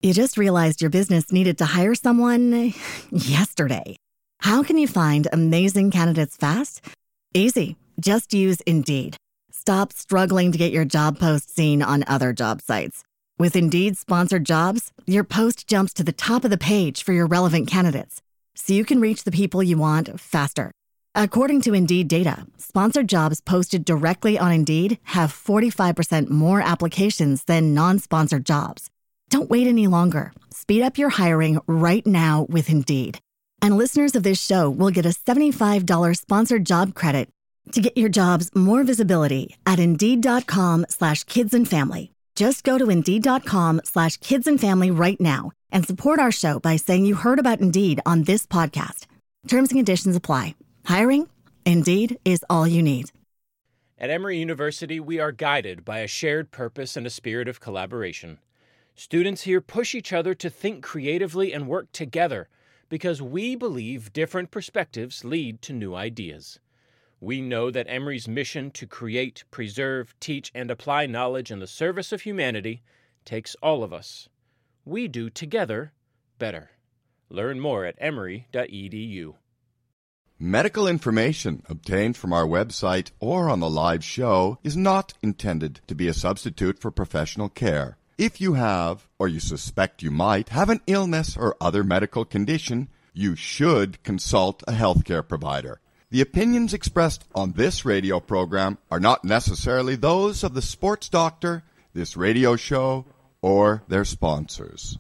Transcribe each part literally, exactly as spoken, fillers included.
You just realized your business needed to hire someone yesterday. How can you find amazing candidates fast? Easy. Just use Indeed. Stop struggling to get your job post seen on other job sites. With Indeed sponsored jobs, your post jumps to the top of the page for your relevant candidates, so you can reach the people you want faster. According to Indeed data, sponsored jobs posted directly on Indeed have forty-five percent more applications than non-sponsored jobs. Don't wait any longer. Speed up your hiring right now with Indeed. And listeners of this show will get a seventy-five dollars sponsored job credit to get your jobs more visibility at Indeed.com slash kids and family. Just go to Indeed.com slash kids and family right now and support our show by saying you heard about Indeed on this podcast. Terms and conditions apply. Hiring? Indeed is all you need. At Emory University, we are guided by a shared purpose and a spirit of collaboration. Students here push each other to think creatively and work together because we believe different perspectives lead to new ideas. We know that Emory's mission to create, preserve, teach, and apply knowledge in the service of humanity takes all of us. We do together better. Learn more at emory dot e d u. Medical information obtained from our website or on the live show is not intended to be a substitute for professional care. If you have, or you suspect you might, have an illness or other medical condition, you should consult a healthcare provider. The opinions expressed on this radio program are not necessarily those of the sports doctor, this radio show, or their sponsors.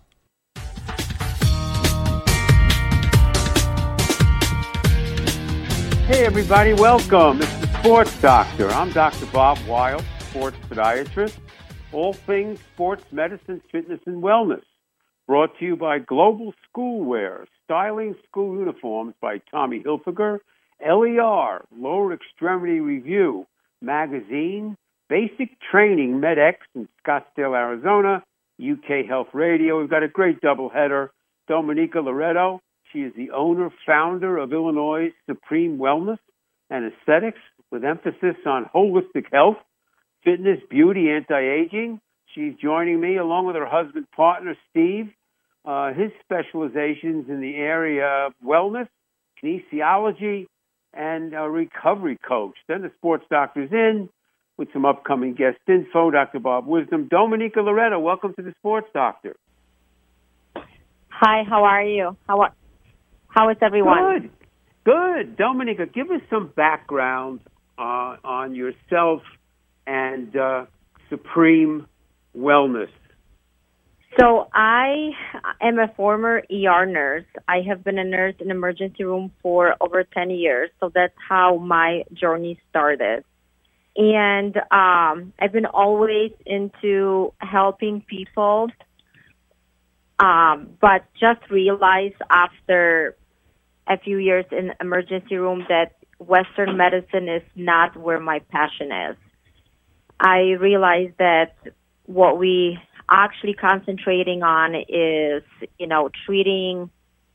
Hey everybody, welcome. It's the Sports Doctor. I'm Doctor Bob Wild, sports podiatrist. All things sports medicine, fitness, and wellness. Brought to you by Global Schoolwear, styling school uniforms by Tommy Hilfiger, L E R, Lower Extremity Review, Magazine, Basic Training, MedX in Scottsdale, Arizona, U K Health Radio. We've got a great doubleheader. Dominica Loretto, she is the owner, founder of Illinois Supreme Wellness and Aesthetics with emphasis on holistic health, fitness, beauty, anti-aging. She's joining me along with her husband, partner, Steve. Uh, his specializations in the area of wellness, kinesiology, and a recovery coach. Then the Sports Doctor's in with some upcoming guest info. Doctor Bob Wisdom. Dominica Loretto, welcome to the Sports Doctor. Hi, how are you? How are, how is everyone? Good. Good. Dominica, give us some background uh, on yourself and uh, Supreme Wellness. So I am a former E R nurse. I have been a nurse in emergency room for over ten years. So that's how my journey started. And um, I've been always into helping people, um, but just realized after a few years in emergency room that Western medicine is not where my passion is. I realized that what we actually concentrating on is, you know, treating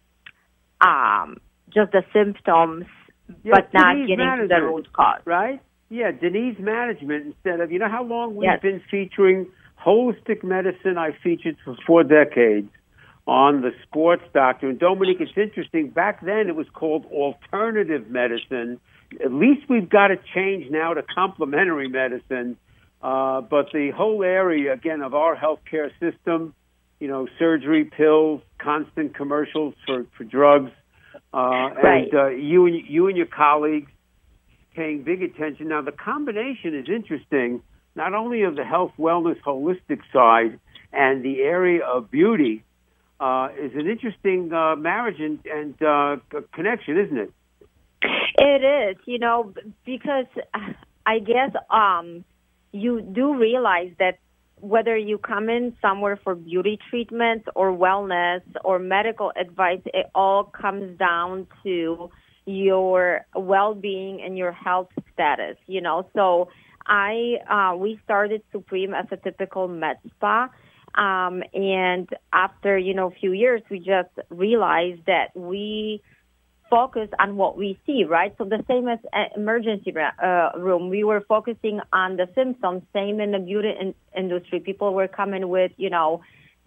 um, just the symptoms, Yeah, but not disease getting to the management, root cause. Right? Yeah, disease management instead of, you know how long we've Yes. been featuring holistic medicine? I featured for four decades on the Sports Doctor. And Dominique, it's interesting. Back then it was called alternative medicine. At least we've got to change now to complementary medicine. Uh, but the whole area, again, of our healthcare system, you know, surgery, pills, constant commercials for, for drugs, uh, Right. and uh, you and you and your colleagues paying big attention. Now, the combination is interesting, not only of the health, wellness, holistic side and the area of beauty, uh, is an interesting uh, marriage and, and uh, connection, isn't it? It is, you know, because I guess um, you do realize that whether you come in somewhere for beauty treatment or wellness or medical advice, it all comes down to your well-being and your health status, you know. So I, uh, we started Supreme as a typical med spa. Um, and after, you know, a few years, we just realized that we focus on what we see, right? So the same as uh, emergency uh, room, we were focusing on the symptoms. Same in the beauty in- industry, people were coming with, you know,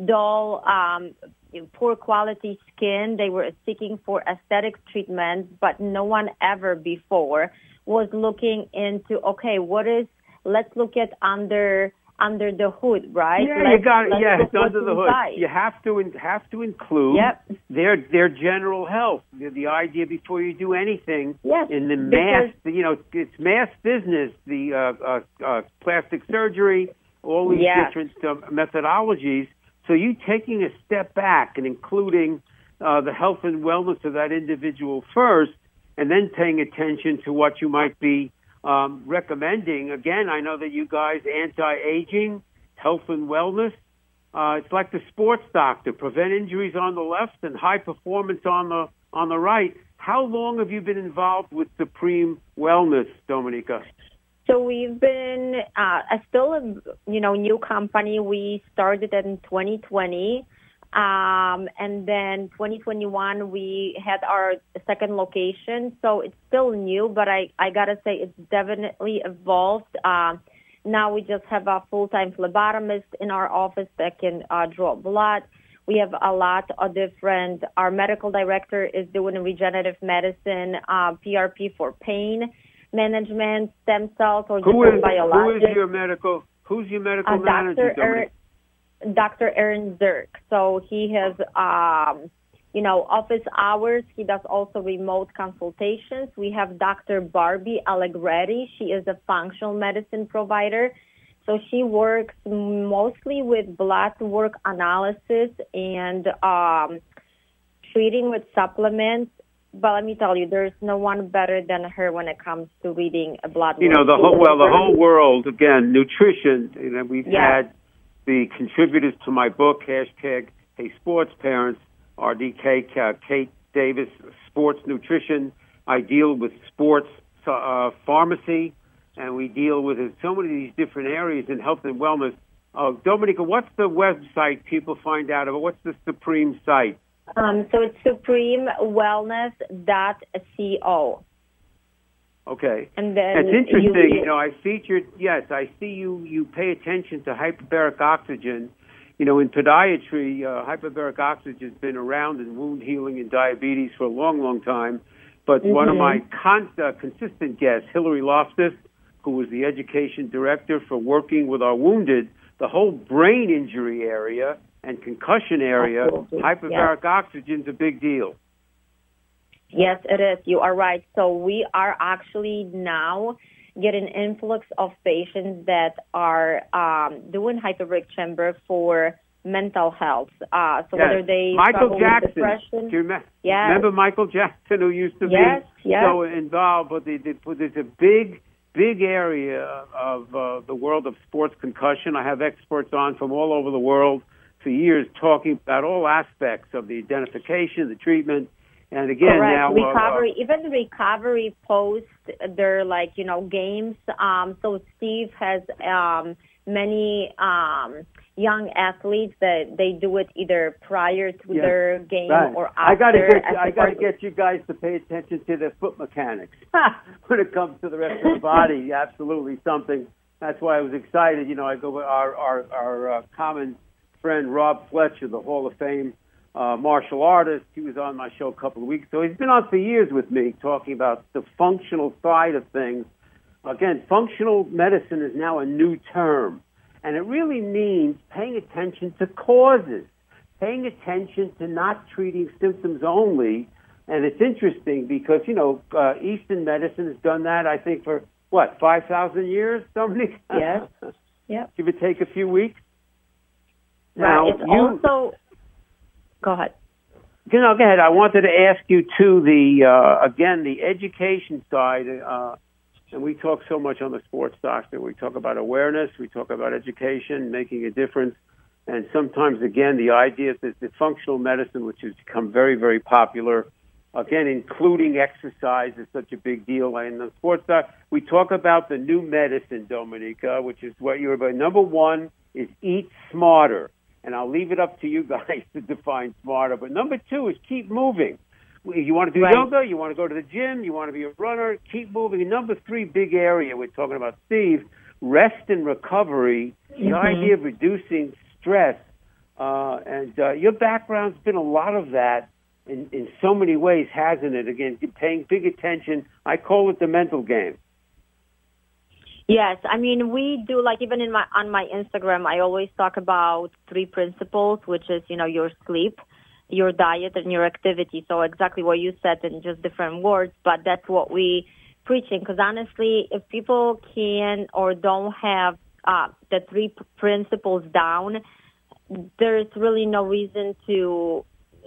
dull, um, poor quality skin. They were seeking for aesthetic treatments, but no one ever before was looking into, okay, what is, let's look at under under the hood, right? Yeah, let's, you got it. Yeah, it's under the hood. Inside. You have to in, have to include yep. their their general health. The, the idea before you do anything yes, in the mass, you know, it's mass business. The uh, uh, uh, plastic surgery, all these yes. different uh, methodologies. So you taking a step back and including uh, the health and wellness of that individual first, and then paying attention to what you might be um, recommending. Again, I know that you guys, anti-aging, health and wellness, uh, it's like the sports doctor, prevent injuries on the left and high performance on the on the right. How long have you been involved with Supreme Wellness, Dominica? So we've been uh, still a you know new company. We started in twenty twenty. Um, and then twenty twenty-one, we had our second location. So it's still new, but I, I got to say it's definitely evolved. Uh, now we just have a full-time phlebotomist in our office that can uh, draw blood. We have a lot of different, our medical director is doing regenerative medicine, uh, P R P for pain management, stem cells, or who is, biologics. Who is your medical, who's your medical uh, manager, Doctor Doctor Aaron Zirk. So he has, um, you know, office hours. He does also remote consultations. We have Doctor Barbie Allegretti. She is a functional medicine provider. So she works mostly with blood work analysis and um, treating with supplements. But let me tell you, there's no one better than her when it comes to reading a blood work. You know, the whole, well, the whole world, again, nutrition, you know, we've yeah. had the contributors to my book, hashtag Hey Sports Parents, R D K, uh, Kate Davis, Sports Nutrition. I deal with sports uh, pharmacy, and we deal with so many of these different areas in health and wellness. Uh, Dominica, what's the website people find out about? What's the Supreme site? Um, so it's supreme wellness dot co. Okay. And then it's interesting, you, you know, I featured, yes, I see you, you pay attention to hyperbaric oxygen. You know, in podiatry, uh, hyperbaric oxygen has been around in wound healing and diabetes for a long, long time. But mm-hmm. one of my con- uh, consistent guests, Hillary Loftus, who was the education director for working with our wounded, the whole brain injury area and concussion area, Absolutely. hyperbaric yes. oxygen is a big deal. Yes, it is. You are right. So we are actually now getting an influx of patients that are um, doing hyperbaric chamber for mental health. Uh, so yes. whether they Michael struggle Jackson. with depression. Do you remember, yes. remember Michael Jackson, who used to yes, be yes. so involved? But they, they, there's a big, big area of uh, the world of sports concussion. I have experts on from all over the world for years talking about all aspects of the identification, the treatment. And again, Correct. now recovery, uh, even recovery post their like you know games. Um, so Steve has um, many um, young athletes that they do it either prior to yeah. their game right. or after. I got to get you, I got to of... get you guys to pay attention to the foot mechanics when it comes to the rest of the body. Absolutely something. That's why I was excited. You know, I go with our our, our uh, common friend Rob Fletcher, the Hall of Fame Uh, martial artist. He was on my show a couple of weeks ago. He's been on for years with me talking about the functional side of things. Again, functional medicine is now a new term, and it really means paying attention to causes, paying attention to not treating symptoms only. And it's interesting because, you know, uh, Eastern medicine has done that, I think, for, what, five thousand years, Dominic? Yes. Yep. Give it take a few weeks. Right. Now, it's you, also... Go ahead. No, go ahead. I wanted to ask you, too, the, uh, again, the education side, uh, and we talk so much on the Sports Doctor. We talk about awareness. We talk about education, making a difference. And sometimes, again, the idea that the functional medicine, which has become very, very popular, again, including exercise is such a big deal. In the Sports Doctor, we talk about the new medicine, Dominica, which is what you're about. Number one is eat smarter. And I'll leave it up to you guys to define smarter. But number two is keep moving. You want to do right. yoga, you want to go to the gym, you want to be a runner, keep moving. And number three, big area we're talking about, Steve, rest and recovery. The mm-hmm. idea of reducing stress Uh, and uh, your background's been a lot of that in, in so many ways, hasn't it? Again, paying big attention. I call it the mental game. Yes, I mean, we do, like, even in my on my Instagram, I always talk about three principles, which is, you know, your sleep, your diet, and your activity. So exactly what you said in just different words, but that's what we preaching. Because honestly, if people can or don't have uh, the three p- principles down, there's really no reason to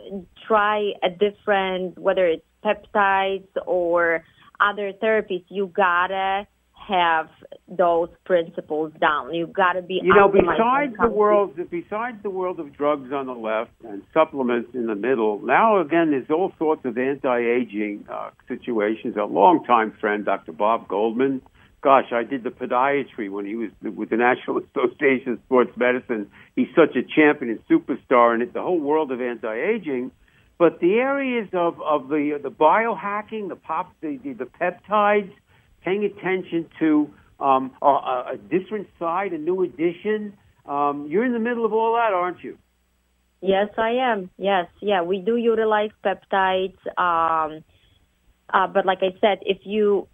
try a different, whether it's peptides or other therapies. You gotta have those principles down. You've got to be. You know, besides the world, besides the world of drugs on the left and supplements in the middle, now again there's all sorts of anti-aging uh, situations. A longtime friend, Doctor Bob Goldman. Gosh, I did the podiatry when he was with the National Association of Sports Medicine. He's such a champion and superstar in it. The whole world of anti-aging, but the areas of of the the biohacking, the pop, the the, the peptides. Paying attention to um, a, a different side, a new addition. Um, you're in the middle of all that, aren't you? Yes, I am. Yes, yeah, we do utilize peptides. Um, uh, but like I said, if you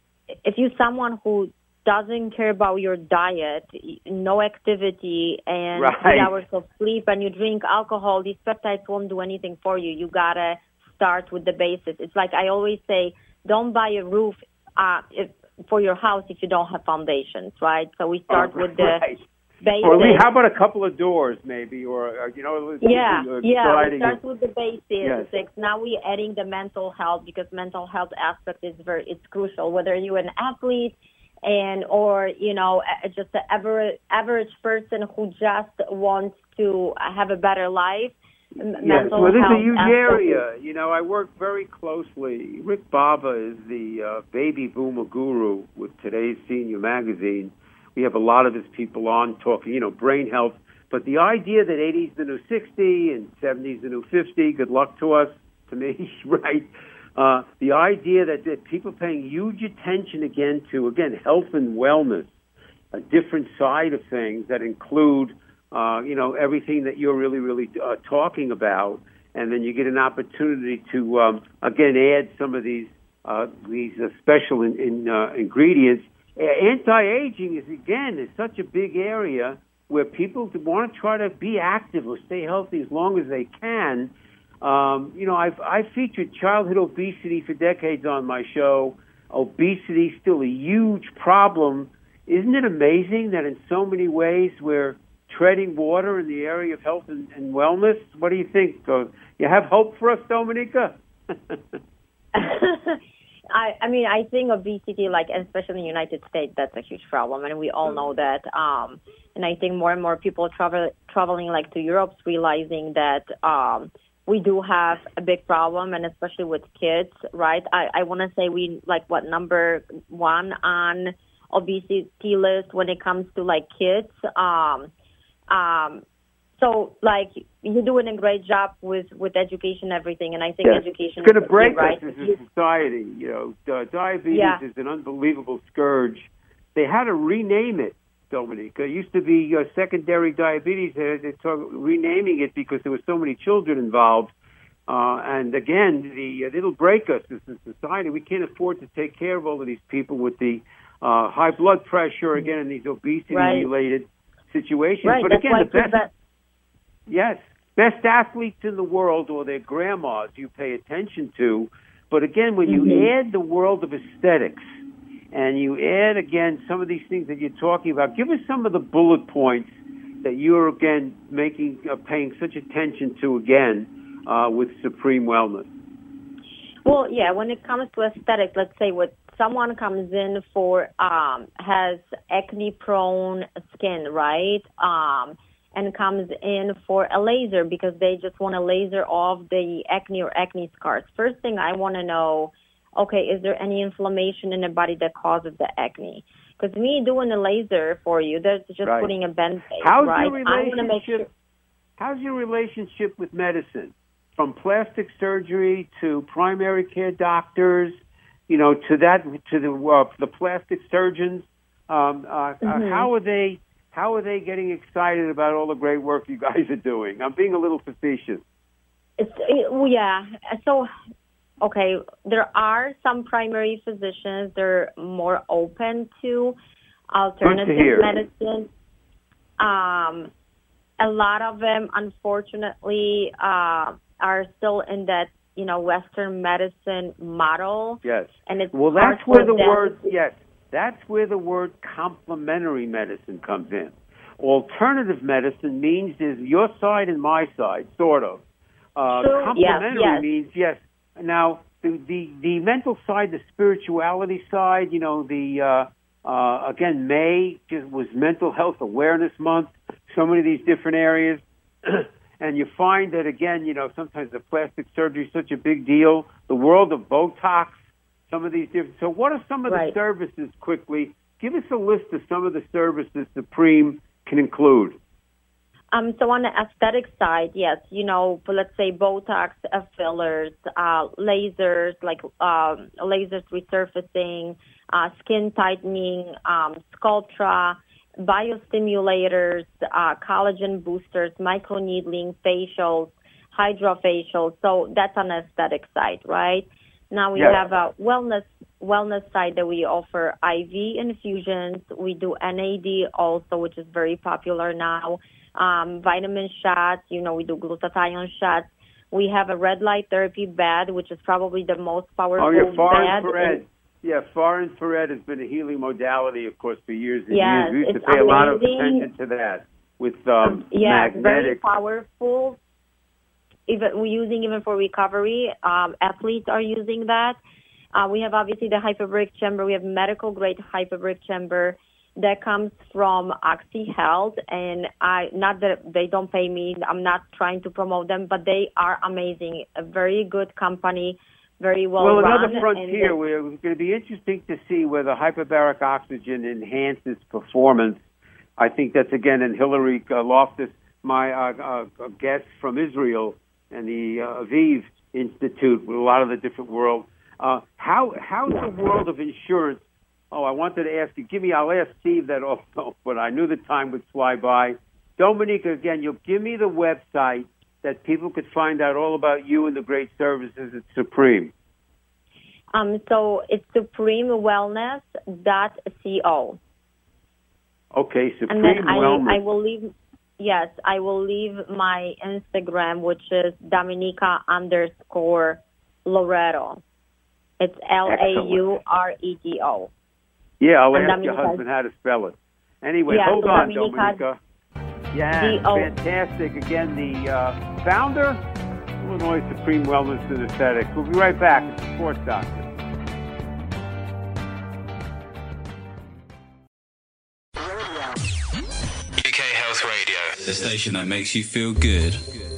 if you're someone who doesn't care about your diet, no activity, and right. three hours of sleep, and you drink alcohol, these peptides won't do anything for you. You gotta start with the basics. It's like I always say, don't buy a roof Uh, if, for your house if you don't have foundations, right? So we start oh, with the right. basics. Or how about a couple of doors, maybe, or uh, you know, yeah, uh, yeah. We start with the basics. Yes. Now we're adding the mental health because mental health aspect is very it's crucial. Whether you're an athlete and or you know just an average average person who just wants to have a better life. Yes, well, this is a huge area. You know, I work very closely. Rick Bava is the uh, baby boomer guru with today's Senior Magazine. We have a lot of his people on talking, you know, brain health. But the idea that eighty is the new sixty and seventy is the new fifty, good luck to us, to me, right? Uh, the idea that, that people paying huge attention again to, again, health and wellness, a different side of things that include Uh, you know, everything that you're really, really uh, talking about, and then you get an opportunity to, um, again, add some of these uh, these uh, special in, in, uh, ingredients. Uh, anti-aging is, again, is such a big area where people want to try to be active or stay healthy as long as they can. Um, you know, I've, I've featured childhood obesity for decades on my show. Obesity is still a huge problem. Isn't it amazing that in so many ways we're treading water in the area of health and, and wellness? What do you think? Uh, you have hope for us, Dominika? I, I mean, I think obesity, like especially in the United States, that's a huge problem, and we all know that. Um, and I think more and more people travel traveling like to Europe, realizing that um, we do have a big problem, and especially with kids, right? I, I want to say we like what number one on obesity list when it comes to like kids. Um, Um, so, like, you're doing a great job with, with education and everything, and I think yes. education is going to break key, right? us as a society. You know, uh, diabetes yeah. is an unbelievable scourge. They had to rename it, Dominika. It used to be uh, secondary diabetes. They, they talk, renaming it because there were so many children involved. Uh, and again, the uh, it'll break us as a society. We can't afford to take care of all of these people with the uh, high blood pressure, again, and these obesity-related right. situations. Right, but that's again, the best, best, yes, best athletes in the world or their grandmas you pay attention to. But again, when you mm-hmm. add the world of aesthetics and you add, again, some of these things that you're talking about, give us some of the bullet points that you're, again, making, uh, paying such attention to, again, uh, with Supreme Wellness. Well, yeah, when it comes to aesthetics, let's say what someone comes in for, um, has acne-prone skin, right, um, and comes in for a laser because they just want to laser off the acne or acne scars. First thing I want to know, okay, is there any inflammation in the body that causes the acne? Because me doing a laser for you, that's just right. putting a band-aid, how's right? Your relationship, make sure... How's your relationship with medicine? From plastic surgery to primary care doctors, you know, to that, to the uh, the plastic surgeons. Um, uh, mm-hmm. uh, how are they? how are they getting excited about all the great work you guys are doing? I'm being a little facetious. It's, it, well, yeah. So, okay, there are some primary physicians that are more open to alternative medicine. Um, a lot of them, unfortunately, uh, are still in that, you know, Western medicine model. Yes. And it's well, that's where the word, yes, that's where the word complementary medicine comes in. Alternative medicine means there's your side and my side, sort of. Uh, True. complementary yes, yes. means, yes. Now, the, the, the mental side, the spirituality side, you know, the, uh, uh, again, May just was Mental Health Awareness Month, so many of these different areas. And you find that, again, you know, sometimes the plastic surgery is such a big deal. The world of Botox, some of these different. So what are some of right. the services, quickly? Give us a list of some of the services Supreme can include. Um, so on the aesthetic side, yes, you know, let's say Botox, uh, fillers, uh, lasers, like um, lasers resurfacing, uh, skin tightening, um, Sculptra, biostimulators, uh, collagen boosters, microneedling, facials, hydrofacials. So that's on the aesthetic side, right? Now we yes. have a wellness wellness side that we offer I V infusions. We do N A D also, which is very popular now. Um, vitamin shots, you know, we do glutathione shots. We have a red light therapy bed, which is probably the most powerful oh, yeah, far bed. infrared. Yeah, far infrared has been a healing modality, of course, for years and yes, years. We used to pay amazing. a lot of attention to that with um, yeah, magnetic. very powerful. Even we're using even for recovery. Um, athletes are using that. Uh, we have obviously the hyperbaric chamber. We have medical grade hyperbaric chamber that comes from Oxy Health, and I not that they don't pay me. I'm not trying to promote them, but they are amazing. A very good company, very well, well run. Well, another frontier where it's going to be interesting to see whether hyperbaric oxygen enhances performance. I think that's, again, in Hillary uh, Loftus, my uh, uh, guest from Israel and the uh, Aviv Institute with a lot of the different world. Uh, how how's the world of insurance? Oh, I wanted to ask you. Give me. I'll ask Steve that also, but I knew the time would fly by. Dominica, again, you'll give me the website that people could find out all about you and the great services at Supreme. Um, so it's supreme wellness dot co. Okay, Supreme and then Wellness. I, I will leave. Yes, I will leave my Instagram, which is Dominica underscore Loreto. It's L A U R E T O. Yeah, I'll and ask Dominica, your husband how to spell it. Anyway, yeah, hold so on, Dominica, Dominica. Yeah, fantastic. Again, the uh, founder, Illinois Supreme Wellness and Aesthetics. We'll be right back. It's the Sports Doctor. U K Health Radio, the station that makes you feel good.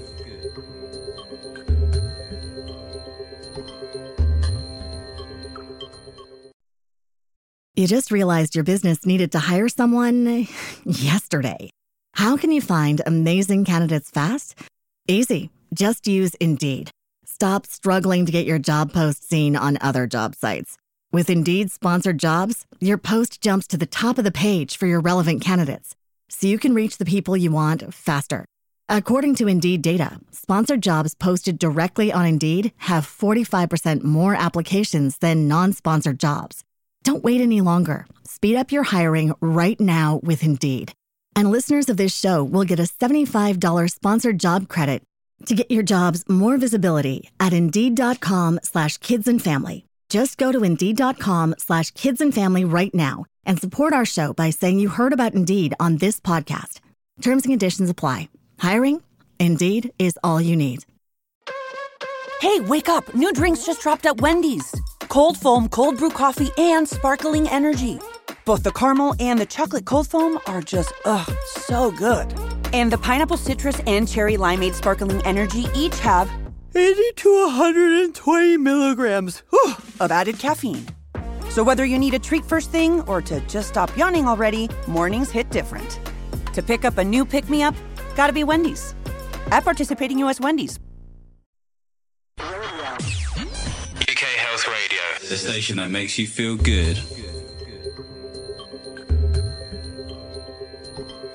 You just realized your business needed to hire someone yesterday. How can you find amazing candidates fast? Easy. Just use Indeed. Stop struggling to get your job post seen on other job sites. With Indeed sponsored jobs, your post jumps to the top of the page for your relevant candidates, so you can reach the people you want faster. According to Indeed data, sponsored jobs posted directly on Indeed have forty-five percent more applications than non-sponsored jobs. Don't wait any longer. Speed up your hiring right now with Indeed. And listeners of this show will get a seventy-five dollars sponsored job credit to get your jobs more visibility at Indeed.com slash kids and family. Just go to Indeed.com slash kids and family right now and support our show by saying you heard about Indeed on this podcast. Terms and conditions apply. Hiring? Indeed is all you need. Hey, wake up. New drinks just dropped at Wendy's. Cold foam, cold brew coffee, and sparkling energy. Both the caramel and the chocolate cold foam are just, ugh, so good. And the pineapple citrus and cherry limeade sparkling energy each have eighty to one hundred twenty milligrams whew, of added caffeine. So whether you need a treat first thing or to just stop yawning already, mornings hit different. To pick up a new pick-me-up, gotta be Wendy's. At participating U S Wendy's. U K Health Radio, the station that makes you feel good.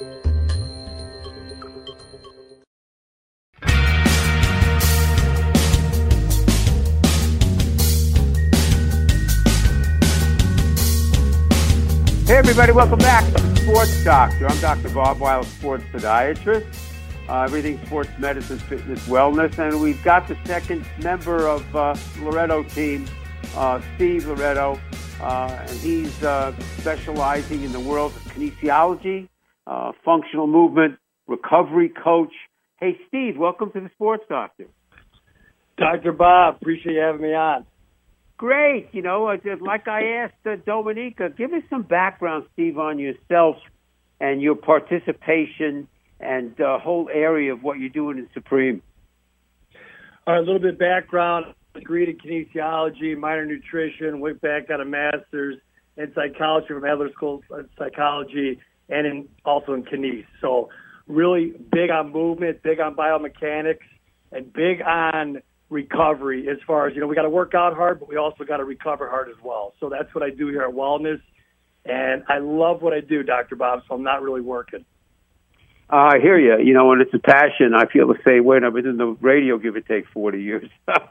Hey, everybody, welcome back to the Sports Doctor. I'm Doctor Bob Weil, sports podiatrist, uh, everything sports medicine, fitness, wellness, and we've got the second member of uh, Loretto team, uh, Steve Loretto, uh, and he's uh, specializing in the world of kinesiology, uh, functional movement, recovery coach. Hey, Steve, welcome to the Sports Doctor. Doctor Bob, appreciate you having me on. Great. You know, like I asked uh, Dominica, give us some background, Steve, on yourself and your participation and the uh, whole area of what you're doing in Supreme. All right, a little bit of background. Degree in kinesiology, minor in nutrition, went back, got a master's in psychology from Adler School of Psychology, and in, also in kines. So really big on movement, big on biomechanics, and big on recovery as far as, you know, we got to work out hard, but we also got to recover hard as well. So that's what I do here at Wellness, and I love what I do, Doctor Bob, so I'm not really working. Uh, I hear you. You know, and it's a passion. I feel the same way. I've been in the radio, give or take, forty years.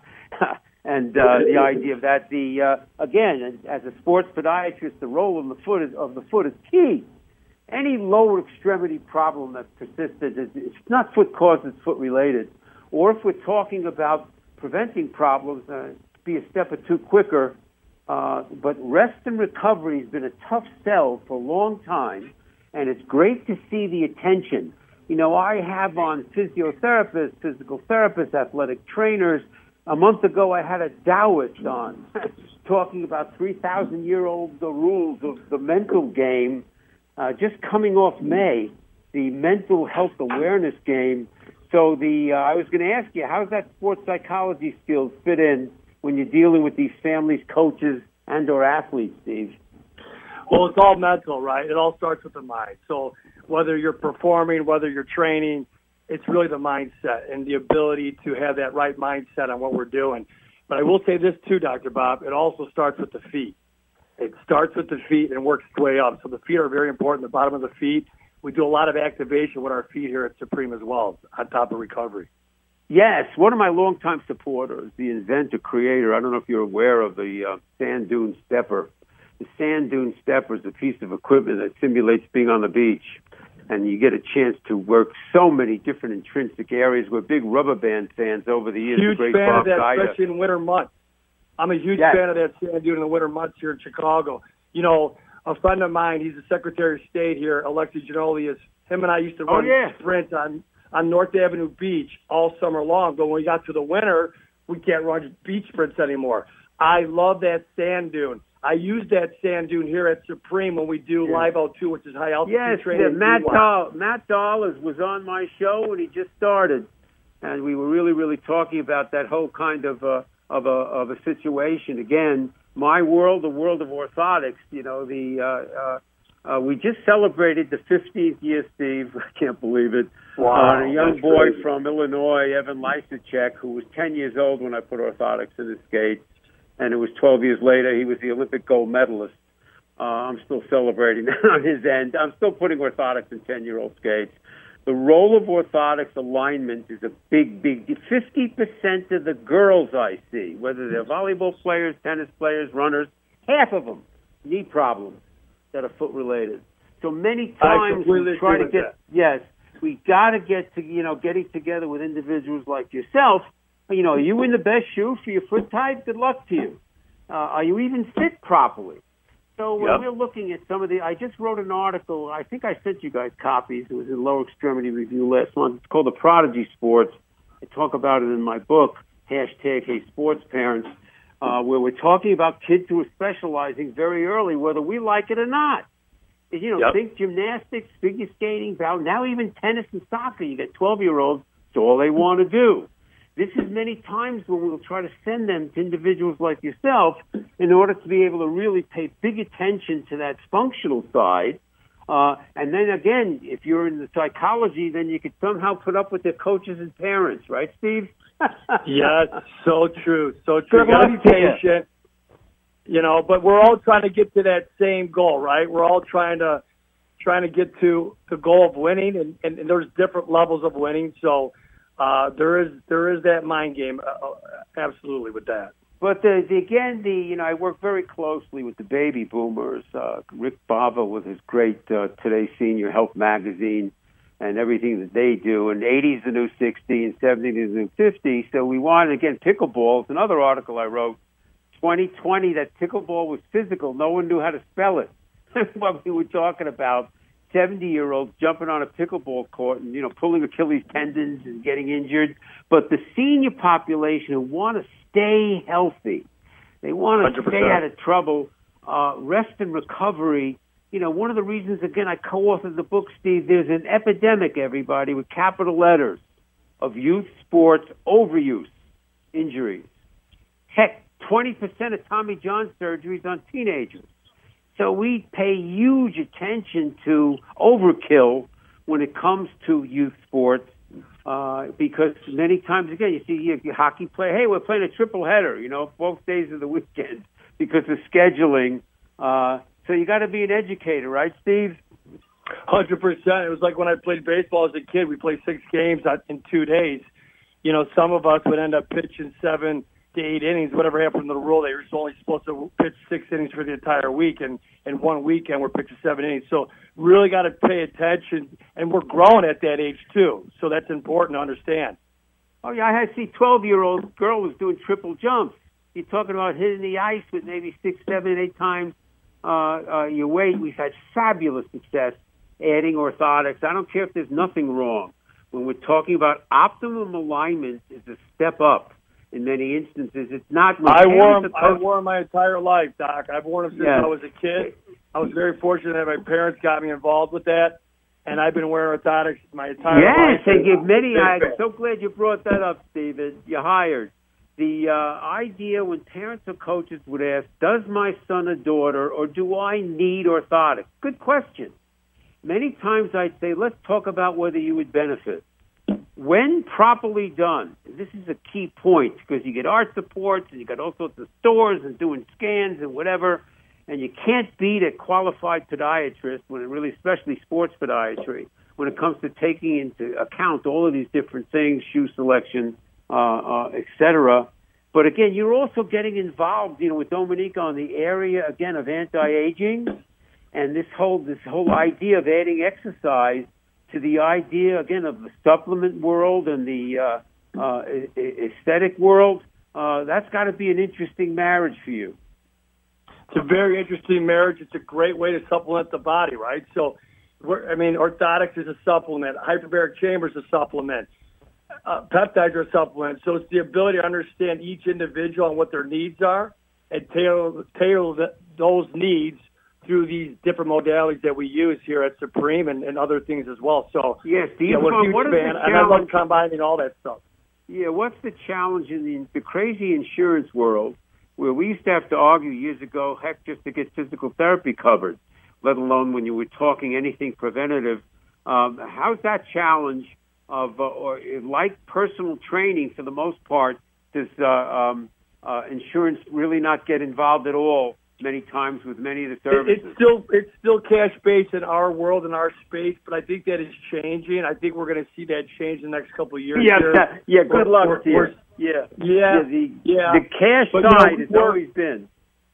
and uh, the idea of that, the uh, again, as a sports podiatrist, the role of the foot is, of the foot is key. Any lower extremity problem that's persistent, it's not foot caused, it's foot related. Or if we're talking about preventing problems, uh, be a step or two quicker. Uh, but rest and recovery has been a tough sell for a long time, and it's great to see the attention. You know, I have on physiotherapists, physical therapists, athletic trainers. A month ago, I had a Taoist on talking about three thousand year old the rules of the mental game. Uh, just coming off May, the mental health awareness game. So the uh, I was going to ask you, how's that sports psychology skills fit in when you're dealing with these families, coaches, and or athletes, Steve? Well, it's all mental, right? It all starts with the mind. So whether you're performing, whether you're training, it's really the mindset and the ability to have that right mindset on what we're doing. But I will say this too, Doctor Bob, it also starts with the feet. It starts with the feet and works its way up. So the feet are very important, the bottom of the feet. We do a lot of activation with our feet here at Supreme as well, on top of recovery. Yes, one of my longtime supporters, the inventor, creator, I don't know if you're aware of the uh, sand dune stepper. The sand dune stepper is a piece of equipment that simulates being on the beach. And you get a chance to work so many different intrinsic areas. We're big rubber band fans over the years. Huge great fan Bob of that, Guida. especially in winter months. I'm a huge yes. fan of that sand dune in the winter months here in Chicago. You know, a friend of mine, he's the Secretary of State here, Alexis Giannoli, him and I used to run oh, yeah. sprints on, on North Avenue Beach all summer long. But when we got to the winter, we can't run beach sprints anymore. I love that sand dune. I use that sand dune here at Supreme when we do yeah. Live O two, which is high altitude yes, training. Yes, Matt Dahl, Matt Dahl was on my show when he just started, and we were really, really talking about that whole kind of uh, of a of a situation. Again, my world, the world of orthotics. You know, the uh, uh, uh, we just celebrated the fifteenth year, Steve. I can't believe it. Wow, uh, a young that's boy crazy. from Illinois, Evan Lysacek, who was ten years old when I put orthotics in his skates. And it was twelve years later, he was the Olympic gold medalist. Uh, I'm still celebrating that on his end. I'm still putting orthotics in ten-year-old skates. The role of orthotics alignment is a big, big deal. fifty percent of the girls I see, whether they're volleyball players, tennis players, runners, half of them knee problems that are foot-related. So many times we try to get, that. yes, we got to get to, you know, getting together with individuals like yourself. You know, are you in the best shoe for your foot type? Good luck to you. Uh, are you even fit properly? So when yep. we're looking at some of the, I just wrote an article. I think I sent you guys copies. It was in Lower Extremity Review last month. It's called The Prodigy Sports. I talk about it in my book, hashtag Hey Sports Parents, uh, where we're talking about kids who are specializing very early, whether we like it or not. You know, yep. think gymnastics, figure skating, now even tennis and soccer. You get twelve-year-olds, it's all they want to do. This is many times when we'll try to send them to individuals like yourself in order to be able to really pay big attention to that functional side. Uh, and then again, if you're in the psychology, then you could somehow put up with their coaches and parents, right, Steve? Yes, so true, so true. Good You gotta luck be to you. patient, you know. But we're all trying to get to that same goal, right? We're all trying to trying to get to the goal of winning, and, and, and there's different levels of winning. So. Uh, there is there is that mind game, uh, absolutely, with that. But the, the again, the you know, I work very closely with the baby boomers. Uh, Rick Bava with his great uh, Today Senior Health magazine and everything that they do. And eighty is the new sixty, and seventy is the new fifty. So we wanted, again, pickleball. It's another article I wrote. twenty twenty, that pickleball was physical. No one knew how to spell it. What we were talking about, seventy-year-olds jumping on a pickleball court and, you know, pulling Achilles tendons and getting injured. But the senior population who want to stay healthy, they want to one hundred percent stay out of trouble, uh, rest and recovery. You know, one of the reasons, again, I co-authored the book, Steve, there's an epidemic, everybody, with capital letters, of youth sports overuse injuries. Heck, twenty percent of Tommy John surgeries on teenagers. So we pay huge attention to overkill when it comes to youth sports, uh, because many times, again, you see a hockey player, hey, we're playing a triple header, you know, both days of the weekend because of scheduling. Uh, so you got to be an educator, right, Steve? one hundred percent. It was like when I played baseball as a kid. We played six games in two days. You know, some of us would end up pitching seven to eight innings, whatever happened to the rule. They were only supposed to pitch six innings for the entire week, and in one weekend we're pitching seven innings. So really got to pay attention, and we're growing at that age too. So that's important to understand. Oh yeah, I had see twelve-year-old girl was doing triple jumps. You're talking about hitting the ice with maybe six, seven, eight times uh, uh, your weight. We've had fabulous success adding orthotics. I don't care if there's nothing wrong. When we're talking about optimum alignment, is a step up. In many instances, it's not. I wore them. I wore them my entire life, Doc. I've worn them since yes. I was a kid. I was very fortunate that my parents got me involved with that, and I've been wearing orthotics my entire yes, life. Yes, they give many. I'm so glad you brought that up, Stephen. You hired. The uh, idea when parents or coaches would ask, does my son or daughter, or do I need orthotics? Good question. Many times I'd say, let's talk about whether you would benefit. When properly done, this is a key point because you get art supports and you got all sorts of stores and doing scans and whatever, and you can't beat a qualified podiatrist when it really, especially sports podiatry, when it comes to taking into account all of these different things, shoe selection, uh, uh, et cetera. But again, you're also getting involved, you know, with Dominica on the area again of anti-aging, and this whole this whole idea of adding exercise to the idea, again, of the supplement world and the uh, uh, aesthetic world. Uh, that's got to be an interesting marriage for you. It's a very interesting marriage. It's a great way to supplement the body, right? So, we're, I mean, orthotics is a supplement. Hyperbaric chamber is a supplement. Uh, peptides are a supplement. So it's the ability to understand each individual and what their needs are and tailor, tailor the, those needs through these different modalities that we use here at Supreme and, and other things as well. So, yes, yeah, yeah, we're a huge what fan, and I love combining all that stuff. Yeah, what's the challenge in the, the crazy insurance world where we used to have to argue years ago, heck, just to get physical therapy covered, let alone when you were talking anything preventative. Um, how's that challenge of, uh, or like personal training for the most part, does uh, um, uh, insurance really not get involved at all? Many times with many of the services. It's still it's still cash based in our world, in our space, but I think that is changing. I think we're going to see that change in the next couple of years. Yeah, here. that, yeah. Good we're, luck we're, to you. We're, yeah, yeah, yeah. The, yeah. the cash but, side you know, has always been.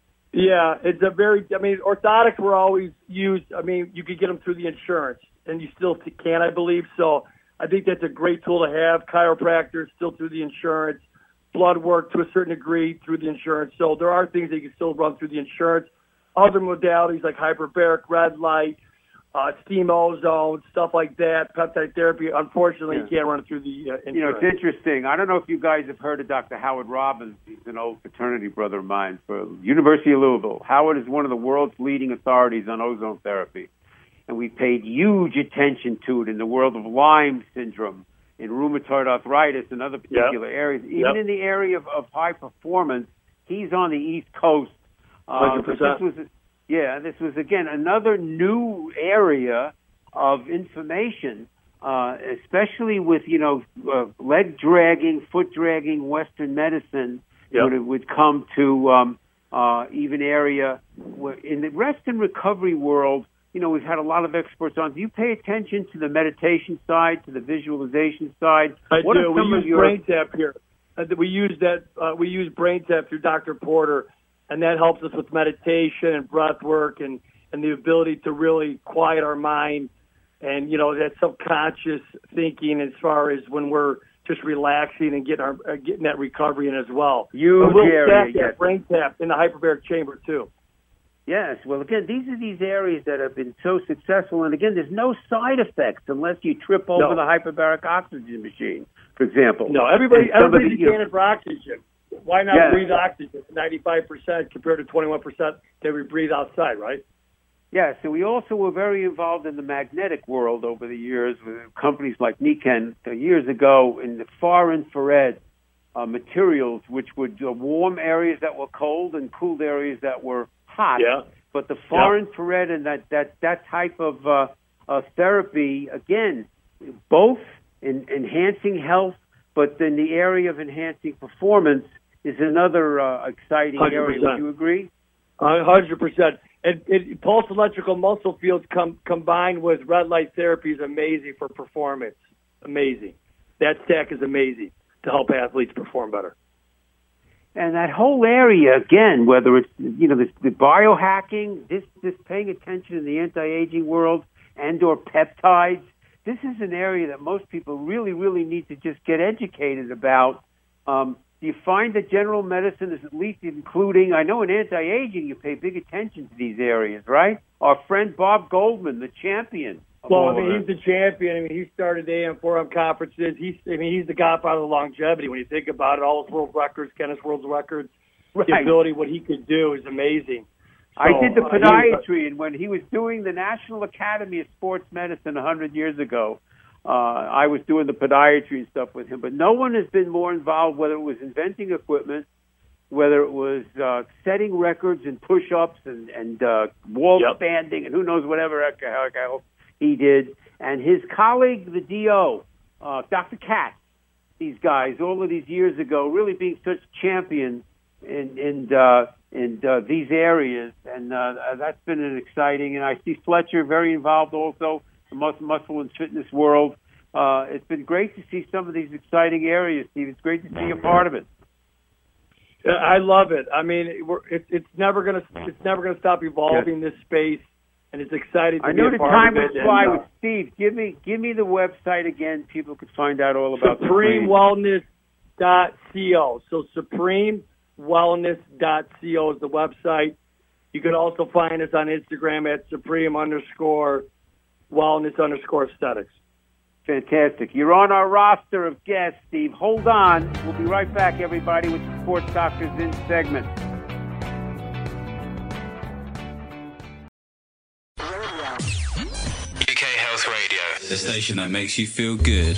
Yeah, it's a very. I mean, orthotics were always used. I mean, you could get them through the insurance, and you still can, I believe. So I think that's a great tool to have. Chiropractors still through the insurance. Blood work to a certain degree through the insurance. So there are things that you can still run through the insurance. Other modalities like hyperbaric, red light, uh, steam ozone, stuff like that, peptide therapy, unfortunately, yeah. you can't run it through the uh, insurance. You know, it's interesting. I don't know if you guys have heard of Doctor Howard Robbins. He's an old fraternity brother of mine for University of Louisville. Howard is one of the world's leading authorities on ozone therapy. And we paid huge attention to it in the world of Lyme syndrome, in rheumatoid arthritis, and other particular yep. areas. Even yep. in the area of, of high performance, he's on the East Coast. Uh, this was, yeah, this was, again, another new area of information, uh, especially with, you know, uh, leg dragging, foot dragging Western medicine yep. when it would come to um, uh, even area. Where in the rest and recovery world, you know, we've had a lot of experts on. Do you pay attention to the meditation side, to the visualization side? I what do. Are some we of use your... BrainTap here. uh, we use that uh, we use BrainTap through Doctor Porter, and that helps us with meditation and breath work and, and the ability to really quiet our mind and, you know, that subconscious thinking as far as when we're just relaxing and getting our uh, getting that recovery in as well. You, we'll Jerry, stack that BrainTap in the hyperbaric chamber too. Yes, well, again, these are these areas that have been so successful, and again, there's no side effects unless you trip over No. the hyperbaric oxygen machine, for example. No, everybody, And somebody, everybody's you know, candidate for oxygen. Why not Yeah. breathe oxygen? ninety-five percent compared to twenty-one percent that we breathe outside, right? Yeah, so we also were very involved in the magnetic world over the years with companies like Niken uh, years ago in the far infrared uh, materials, which would uh, warm areas that were cold and cooled areas that were hot. Yeah. But the far Yeah. infrared and that, that, that type of uh, uh, therapy, again, both in enhancing health, but in the area of enhancing performance is another uh, exciting one hundred area. percent. Would you agree? one hundred percent. And, and pulse electrical muscle fields com- combined with red light therapy is amazing for performance. Amazing. That stack is amazing to help athletes perform better. And that whole area, again, whether it's, you know, this, the biohacking, this, this paying attention in the anti-aging world and or peptides, this is an area that most people really, really need to just get educated about. Um, do you find that general medicine is at least including, I know in anti-aging you pay big attention to these areas, right? Our friend Bob Goldman, the champion. Well, I mean, he's the champion. I mean, he started A M four M conferences. He's, I mean, he's the godfather of longevity. When you think about it, all his world records, Guinness World Records, Right. the ability, what he could do is amazing. I So, did the uh, podiatry, and when he was doing the National Academy of Sports Medicine a hundred years ago, uh, I was doing the podiatry and stuff with him. But no one has been more involved, whether it was inventing equipment, whether it was uh, setting records and push-ups and, and uh, wall Yep. standing and who knows whatever heck, heck, I hope he did. And his colleague, the D O, uh, Doctor Katz, these guys, all of these years ago, really being such champions in in, uh, in uh, these areas. And uh, that's been an exciting. And I see Fletcher very involved also in the muscle, muscle and fitness world. Uh, it's been great to see some of these exciting areas, Steve. It's great to see a part of it. I love it. I mean, we're, it, it's never gonna it's never gonna stop evolving this space, and it's exciting to I be know a the part time of will it. fly and, uh, with Steve. Give me give me the website again. People could find out all about Supreme Supreme. Wellness dot co. So Supreme Wellness dot co is the website. You can also find us on Instagram at Supreme underscore Wellness underscore Aesthetics. Fantastic. You're on our roster of guests, Steve. Hold on. We'll be right back, everybody, with the Sports Doctors In segment. U K Health Radio, the station that makes you feel good.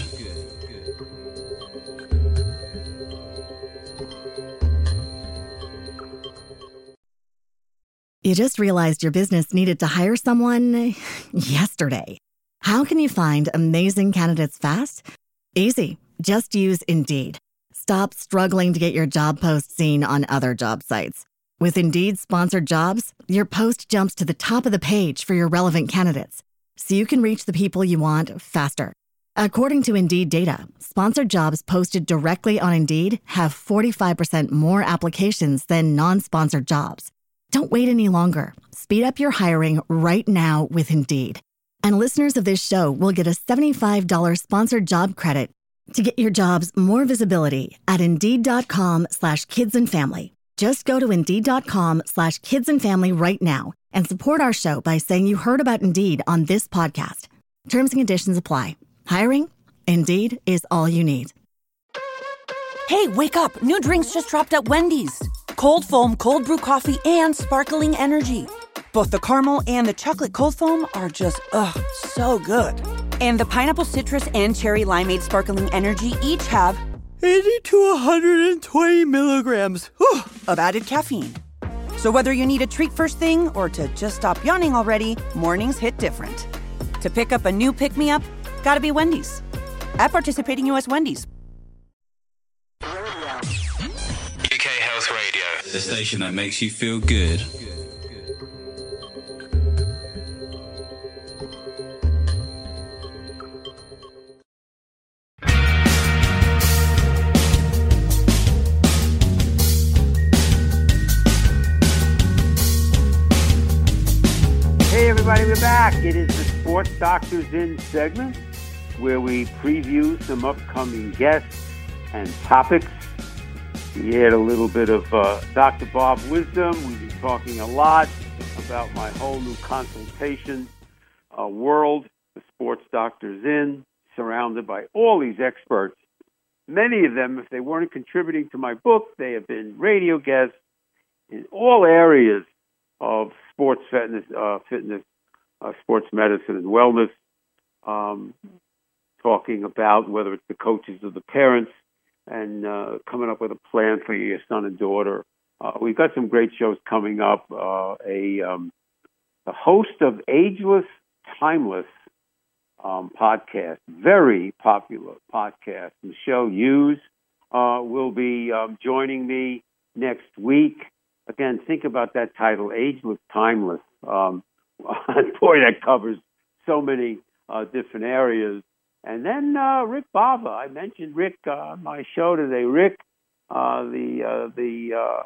You just realized your business needed to hire someone yesterday. How can you find amazing candidates fast? Easy. Just use Indeed. Stop struggling to get your job post seen on other job sites. With Indeed sponsored jobs, your post jumps to the top of the page for your relevant candidates, so you can reach the people you want faster. According to Indeed data, sponsored jobs posted directly on Indeed have forty-five percent more applications than non-sponsored jobs. Don't wait any longer. Speed up your hiring right now with Indeed. And listeners of this show will get a seventy-five dollars sponsored job credit to get your jobs more visibility at Indeed.com slash kids and family. Just go to Indeed.com slash kids and family right now and support our show by saying you heard about Indeed on this podcast. Terms and conditions apply. Hiring? Indeed is all you need. Hey, wake up. New drinks just dropped at Wendy's. Cold foam, cold brew coffee, and sparkling energy. Both the caramel and the chocolate cold foam are just, ugh, so good. And the pineapple citrus and cherry limeade sparkling energy each have eighty to one hundred twenty milligrams whew, of added caffeine. So whether you need a treat first thing or to just stop yawning already, mornings hit different. To pick up a new pick-me-up, gotta be Wendy's. At participating U S Wendy's. U K Health Radio, the station that makes you feel good. everybody. We're back. It is the Sports Doctors In segment where we preview some upcoming guests and topics. We had a little bit of uh, Doctor Bob wisdom. We've been talking a lot about my whole new consultation uh, world, the Sports Doctors In, surrounded by all these experts. Many of them, if they weren't contributing to my book, they have been radio guests in all areas of sports fitness, uh, fitness, uh, sports medicine, and wellness. Um, talking about whether it's the coaches or the parents, and uh, coming up with a plan for your son and daughter. Uh, we've got some great shows coming up. Uh, a, um, a host of Ageless, Timeless um, podcast, very popular podcast. Michelle Hughes uh, will be um, joining me next week. Again, think about that title, Ageless, Timeless. Um, boy, that covers so many uh, different areas. And then uh, Rick Bava. I mentioned Rick uh, on my show today. Rick, uh, the uh, the uh,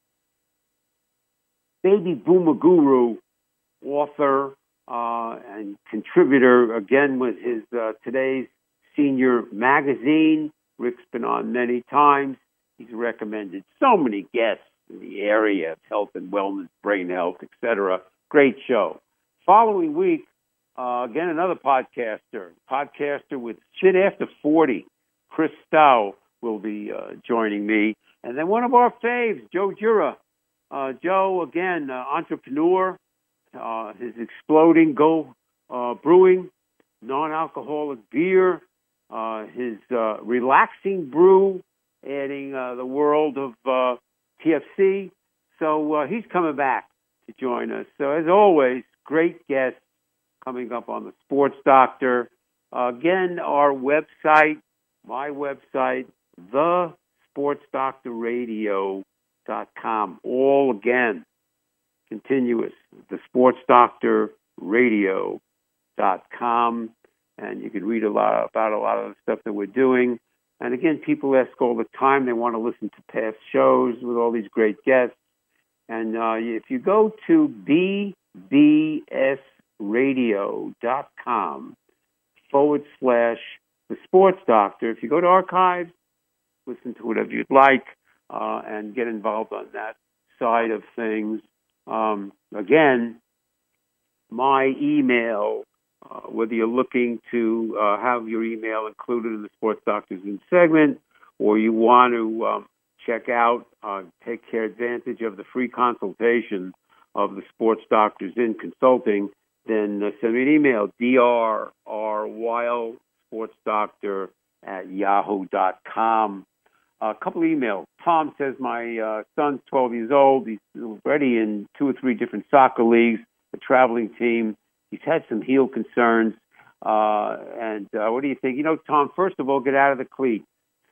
baby boomer guru, author uh, and contributor, again with his uh, today's Senior magazine. Rick's been on many times. He's recommended so many guests in the area of health and wellness, brain health, et cetera. Great show. Following week, uh, again, another podcaster, podcaster with Shit After forty. Chris Stow will be uh, joining me. And then one of our faves, Joe Jura. Uh, Joe, again, uh, entrepreneur, uh, his Exploding Go uh, Brewing, non-alcoholic beer, uh, his uh, Relaxing Brew, adding uh, the world of uh, T F C. So uh, he's coming back to join us. So as always, great guests coming up on the Sports Doctor. Uh, again, our website, my website, the sports doctor radio dot com. All again, continuous, the sports doctor radio dot com. And you can read a lot about a lot of the stuff that we're doing. And again, people ask all the time, they want to listen to past shows with all these great guests. And uh, if you go to b b s radio dot com forward slash the sports doctor, if you go to archives, listen to whatever you'd like, uh, and get involved on that side of things. Um, again, my email, uh, whether you're looking to uh, have your email included in the Sports Doctors In segment, or you want to um, check out, uh, take care advantage of the free consultation of the Sports Doctors In Consulting, then uh, send me an email, D R R Weil, sports doctor at yahoo dot com. A couple of emails. Tom says, my uh, son's twelve years old. He's already in two or three different soccer leagues, a traveling team. He's had some heel concerns. Uh, and uh, what do you think? You know, Tom, first of all, get out of the cleats.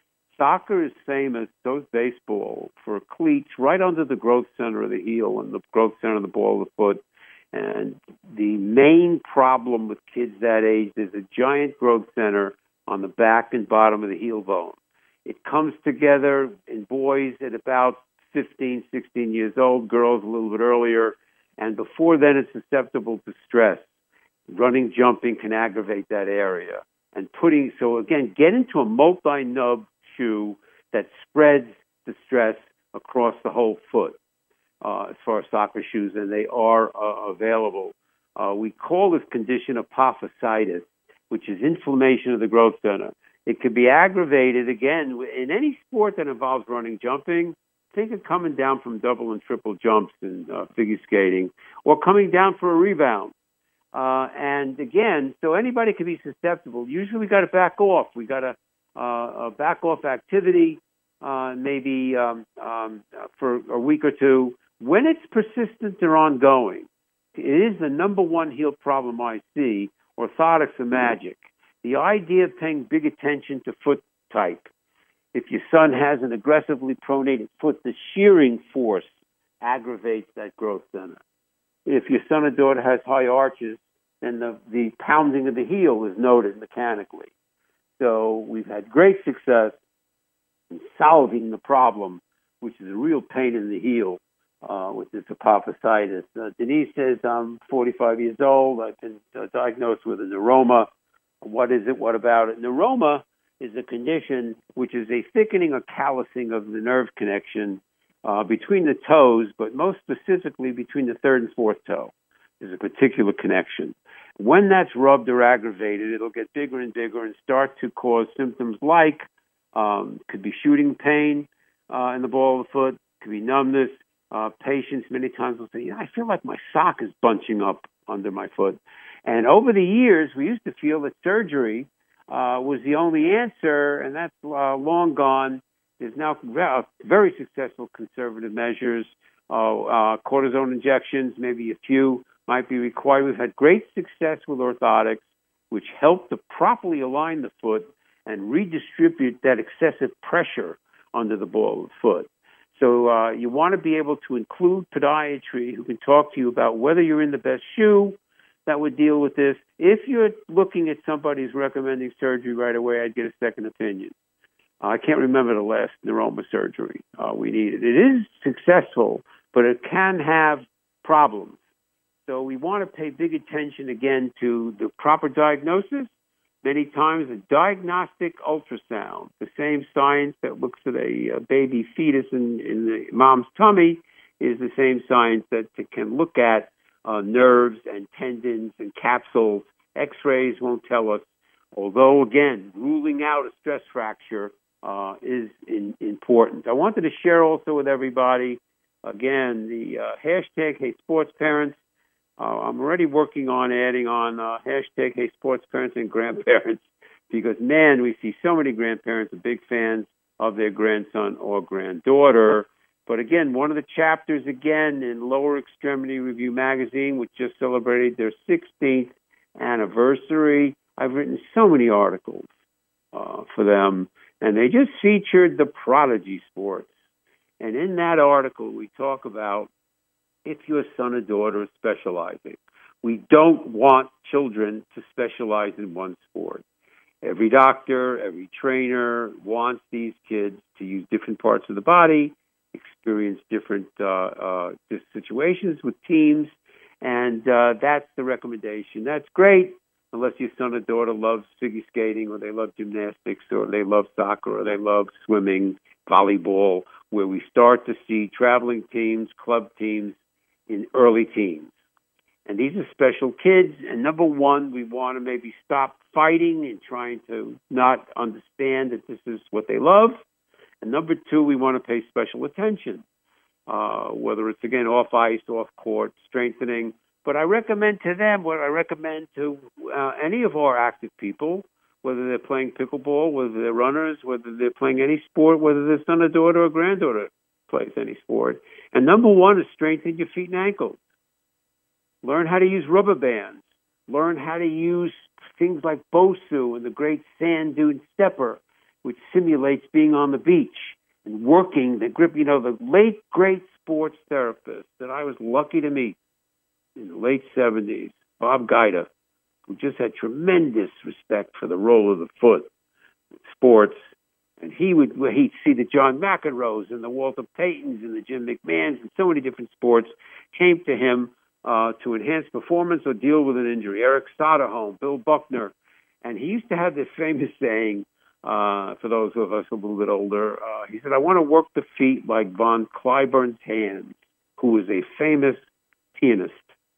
Soccer is famous, so is baseball, for cleats right under the growth center of the heel and the growth center of the ball of the foot. And the main problem with kids that age is a giant growth center on the back and bottom of the heel bone. It comes together in boys at about fifteen, sixteen years old, girls a little bit earlier, and before then it's susceptible to stress. Running, jumping can aggravate that area. And putting, so again, get into a multi-nub shoe that spreads the stress across the whole foot. Uh, as far as soccer shoes, and they are uh, available. Uh, we call this condition apophysitis, which is inflammation of the growth center. It could be aggravated, again, in any sport that involves running, jumping. Think of coming down from double and triple jumps in uh, figure skating, or coming down for a rebound. Uh, and again, so anybody can be susceptible. Usually we got to back off. We got to uh, back off activity, uh, maybe um, um, for a week or two. When it's persistent or ongoing, it is the number one heel problem I see. Orthotics are magic. The idea of paying big attention to foot type. If your son has an aggressively pronated foot, the shearing force aggravates that growth center. If your son or daughter has high arches, then the, the pounding of the heel is noted mechanically. So we've had great success in solving the problem, which is a real pain in the heel uh, with this apophysitis. Uh, Denise says, I'm forty-five years old. I've been uh, diagnosed with a neuroma. What is it? What about it? Neuroma is a condition which is a thickening or callousing of the nerve connection uh, between the toes, but most specifically between the third and fourth toe. There's a particular connection. When that's rubbed or aggravated, it'll get bigger and bigger and start to cause symptoms like um, could be shooting pain uh, in the ball of the foot, could be numbness. Uh, patients many times will say, yeah, I feel like my sock is bunching up under my foot. And over the years, we used to feel that surgery uh, was the only answer, and that's uh, long gone. There's now very successful conservative measures. Uh, uh, cortisone injections, maybe a few, might be required. We've had great success with orthotics, which help to properly align the foot and redistribute that excessive pressure under the ball of the foot. So uh, you want to be able to include podiatry who can talk to you about whether you're in the best shoe that would deal with this. If you're looking at somebody who's recommending surgery right away, I'd get a second opinion. Uh, I can't remember the last neuroma surgery uh, we needed. It is successful, but it can have problems. So we want to pay big attention, again, to the proper diagnosis. Many times a diagnostic ultrasound, the same science that looks at a, a baby fetus in, in the mom's tummy, is the same science that can look at uh, nerves and tendons and capsules. X-rays won't tell us, although, again, ruling out a stress fracture uh, is in, important. I wanted to share also with everybody, again, the uh, hashtag Hey Sports Parents. Uh, I'm already working on adding on uh, hashtag Hey Sports Parents and Grandparents because, man, we see so many grandparents are big fans of their grandson or granddaughter. But, again, one of the chapters, again, in Lower Extremity Review magazine, which just celebrated their sixteenth anniversary. I've written so many articles uh, for them, and they just featured the prodigy sports. And in that article, we talk about if your son or daughter is specializing. We don't want children to specialize in one sport. Every doctor, every trainer wants these kids to use different parts of the body, experience different uh, uh, situations with teams, and uh, that's the recommendation. That's great unless your son or daughter loves figure skating or they love gymnastics or they love soccer or they love swimming, volleyball, where we start to see traveling teams, club teams, in early teens. And these are special kids. And number one, we want to maybe stop fighting and trying to not understand that this is what they love. And number two, we want to pay special attention, uh, whether it's, again, off ice, off court, strengthening. But I recommend to them what I recommend to uh, any of our active people, whether they're playing pickleball, whether they're runners, whether they're playing any sport, whether their son or daughter or granddaughter plays any sport. And number one is strengthen your feet and ankles. Learn how to use rubber bands. Learn how to use things like Bosu and the great sand dune stepper, which simulates being on the beach and working the grip. You know, the late, great sports therapist that I was lucky to meet in the late seventies, Bob Guida, who just had tremendous respect for the role of the foot in sports. And he would, he'd see the John McEnroes and the Walter Paytons and the Jim McMahons and so many different sports came to him uh, to enhance performance or deal with an injury. Eric Soderholm, Bill Buckner. And he used to have this famous saying, uh, for those of us a little bit older, uh, he said, I want to work the feet like von Cliburn's hands, who was a famous pianist.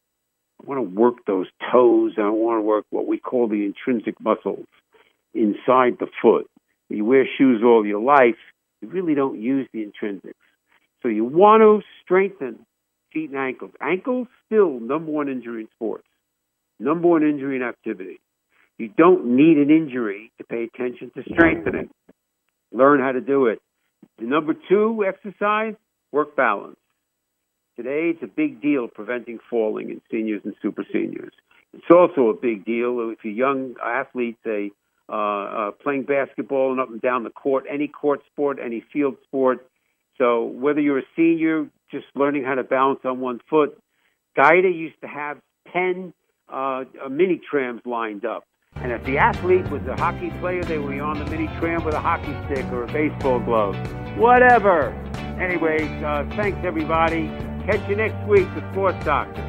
I want to work those toes, and I want to work what we call the intrinsic muscles inside the foot. You wear shoes all your life, you really don't use the intrinsics. So you want to strengthen feet and ankles. Ankles still number one injury in sports, number one injury in activity. You don't need an injury to pay attention to strengthening. Learn how to do it. The number two exercise, work balance. Today, it's a big deal preventing falling in seniors and super seniors. It's also a big deal if you're young athletes, a Uh, uh, playing basketball and up and down the court, any court sport, any field sport. So whether you're a senior, just learning how to balance on one foot, Guida used to have ten uh, mini trams lined up. And if the athlete was a hockey player, they would be on the mini tram with a hockey stick or a baseball glove, whatever. Anyway, uh, thanks everybody. Catch you next week, the Sports Doctor.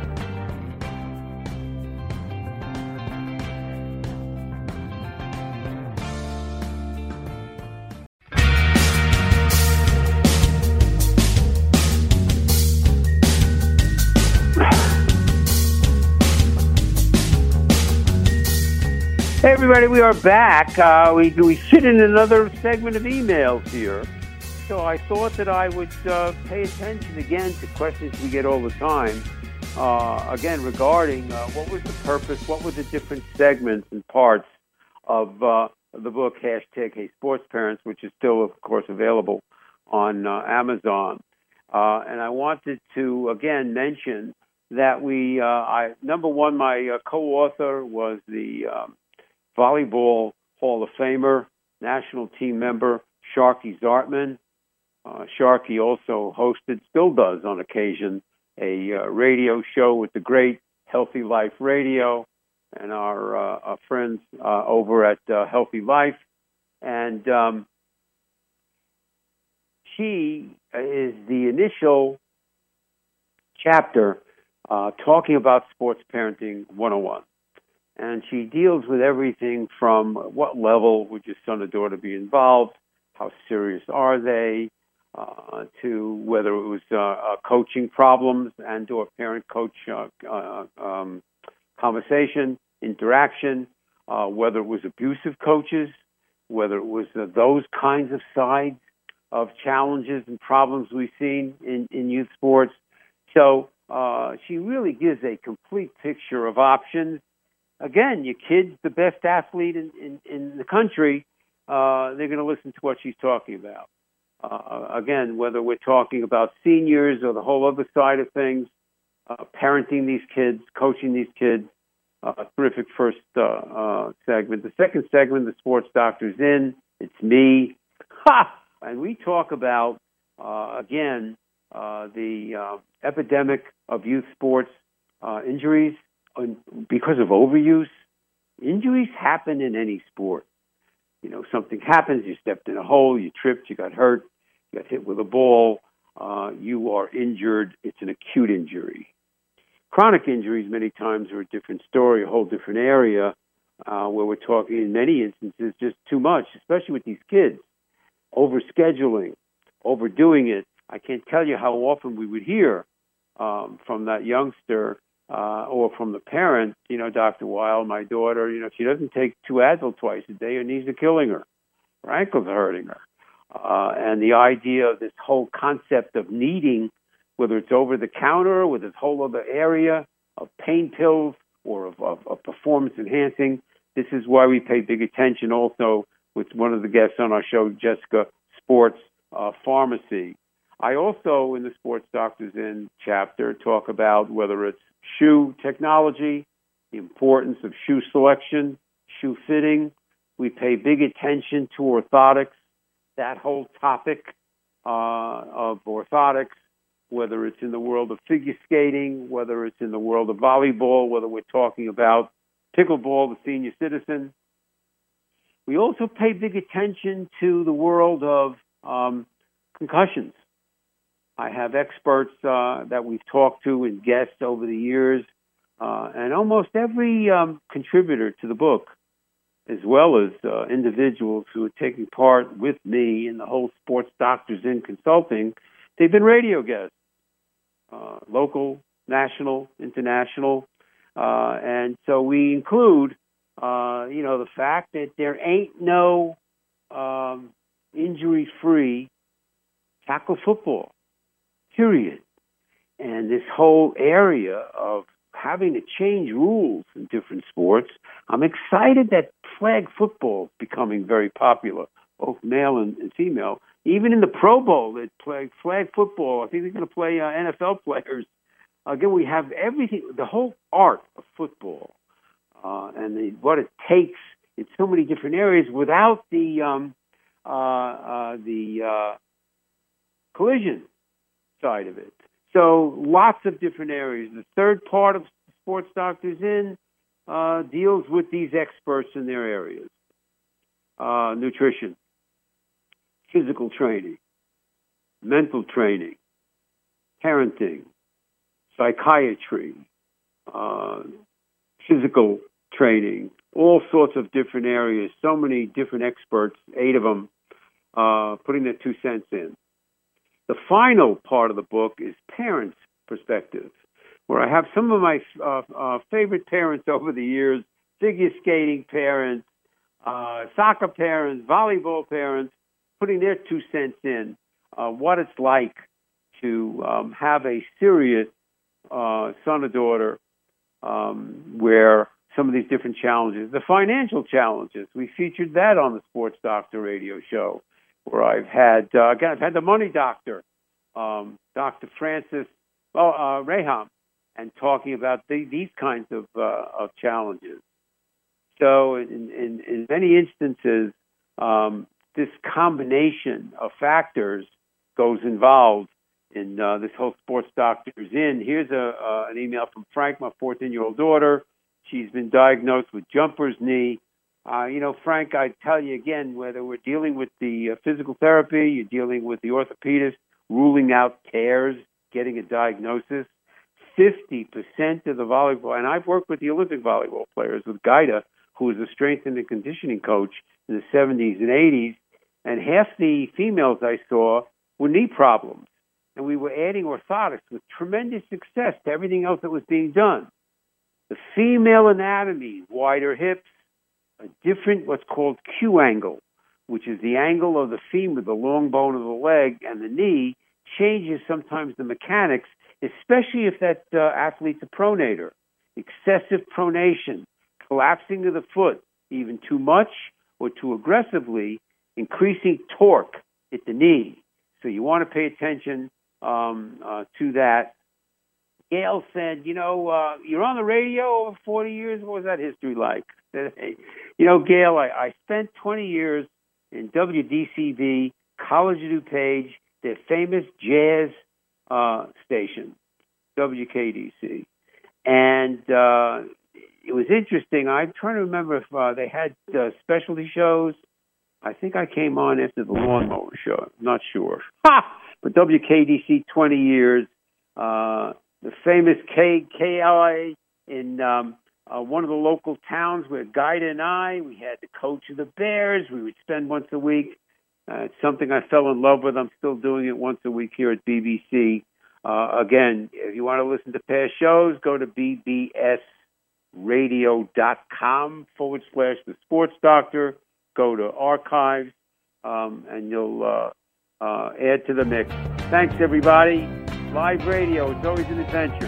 Hey, everybody, we are back. Uh, we, we sit in another segment of emails here. So I thought that I would uh, pay attention again to questions we get all the time. Uh, again, regarding uh, what was the purpose, what were the different segments and parts of uh, the book, hashtag Hey Sports Parents, which is still, of course, available on uh, Amazon. Uh, and I wanted to, again, mention that we, uh, I number one, my uh, co-author was the um, Volleyball Hall of Famer, national team member, Sharky Zartman. Uh, Sharky also hosted, still does on occasion, a uh, radio show with the great Healthy Life Radio and our, uh, our friends uh, over at uh, Healthy Life. And um, she is the initial chapter uh, talking about Sports Parenting one oh one. And she deals with everything from what level would your son or daughter be involved, how serious are they, uh, to whether it was uh, uh, coaching problems and or parent-coach uh, uh, um, conversation, interaction, uh, whether it was abusive coaches, whether it was uh, those kinds of sides of challenges and problems we've seen in, in youth sports. So uh, she really gives a complete picture of options. Again, your kid's the best athlete in, in, in the country. Uh, they're going to listen to what she's talking about. Uh, again, whether we're talking about seniors or the whole other side of things, uh, parenting these kids, coaching these kids, uh, a terrific first uh, uh, segment. The second segment, the Sports Doctor's in. It's me. Ha! And we talk about, uh, again, uh, the uh, epidemic of youth sports uh, injuries. Because of overuse, injuries happen in any sport. You know, something happens, you stepped in a hole, you tripped, you got hurt, you got hit with a ball, uh, you are injured. It's an acute injury. Chronic injuries many times are a different story, a whole different area, uh, where we're talking in many instances just too much, especially with these kids. Overscheduling, overdoing it. I can't tell you how often we would hear um, from that youngster Uh, or from the parent, you know, Doctor Weil, my daughter, you know, she doesn't take two Advil twice a day, her knees are killing her, her ankles are hurting her. Uh, and the idea of this whole concept of needing, whether it's over the counter with this whole other area of pain pills or of, of, of performance enhancing, this is why we pay big attention also with one of the guests on our show, Jessica, sports uh, pharmacy. I also, in the Sports Doctors In chapter, talk about whether it's shoe technology, the importance of shoe selection, shoe fitting. We pay big attention to orthotics, that whole topic uh, of orthotics, whether it's in the world of figure skating, whether it's in the world of volleyball, whether we're talking about pickleball, the senior citizen. We also pay big attention to the world of um, concussions. I have experts uh, that we've talked to and guests over the years, uh, and almost every um, contributor to the book, as well as uh, individuals who are taking part with me in the whole Sports Doctors In consulting, they've been radio guests, uh, local, national, international, uh, and so we include, uh, you know, the fact that there ain't no um, injury-free tackle football. Period. And this whole area of having to change rules in different sports, I'm excited that flag football is becoming very popular, both male and, and female. Even in the Pro Bowl, they play flag football. I think they're going to play uh, N F L players. Again, we have everything, the whole art of football, uh, and the, what it takes in so many different areas without the um, uh, uh, the uh, collision side of it. So lots of different areas. The third part of Sports Doctors In uh, deals with these experts in their areas. Uh, nutrition, physical training, mental training, parenting, psychiatry, uh, physical training, all sorts of different areas, so many different experts, eight of them, uh, putting their two cents in. The final part of the book is parents' perspective, where I have some of my uh, uh, favorite parents over the years, figure skating parents, uh, soccer parents, volleyball parents, putting their two cents in, uh, what it's like to um, have a serious uh, son or daughter um, where some of these different challenges, the financial challenges, we featured that on the Sports Doctor radio show, where I've had, uh, again, I've had the money doctor, um, Doctor Francis oh, uh, Raham, and talking about the, these kinds of, uh, of challenges. So in, in, in many instances, um, this combination of factors goes involved in uh, this whole Sports Doctor's in. Here's a, uh, an email from Frank, my fourteen-year-old daughter. She's been diagnosed with jumper's knee. Uh, you know, Frank, I tell you again, whether we're dealing with the uh, physical therapy, you're dealing with the orthopedist, ruling out tears, getting a diagnosis, fifty percent of the volleyball, and I've worked with the Olympic volleyball players, with Gaida, who was a strength and conditioning coach in the seventies and eighties, and half the females I saw were knee problems. And we were adding orthotics with tremendous success to everything else that was being done. The female anatomy, wider hips, a different what's called Q angle, which is the angle of the femur, the long bone of the leg, and the knee, changes sometimes the mechanics, especially if that uh, athlete's a pronator. Excessive pronation, collapsing of the foot, even too much or too aggressively, increasing torque at the knee. So you want to pay attention um, uh, to that. Gail said, you know, uh, you're on the radio over forty years. What was that history like? You know, Gail, I, I spent twenty years in W D C V, College of DuPage, their famous jazz uh, station, W K D C. And uh, it was interesting. I'm trying to remember if uh, they had uh, specialty shows. I think I came on after the lawnmower show. I'm not sure. Ha! But W K D C, twenty years. Uh, the famous K K L A in um, uh, one of the local towns where Gaida and I, we had the coach of the Bears. We would spend once a week. Uh, it's something I fell in love with. I'm still doing it once a week here at B B C. Uh, again, if you want to listen to past shows, go to b b s radio dot com forward slash the Sports Doctor. Go to archives, um, and you'll uh, uh, add to the mix. Thanks, everybody. Live radio, it's always an adventure.